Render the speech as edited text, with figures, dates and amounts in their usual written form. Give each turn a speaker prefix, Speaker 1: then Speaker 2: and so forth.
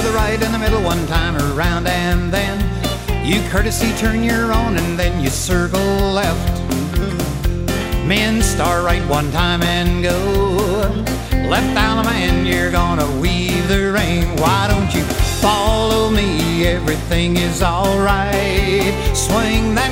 Speaker 1: the right and the middle one time around, and then you courtesy turn your own, and then you circle left. Men start right one time and go left down the man, you're gonna weave the rain. Why don't you follow me? Everything is alright. Swing that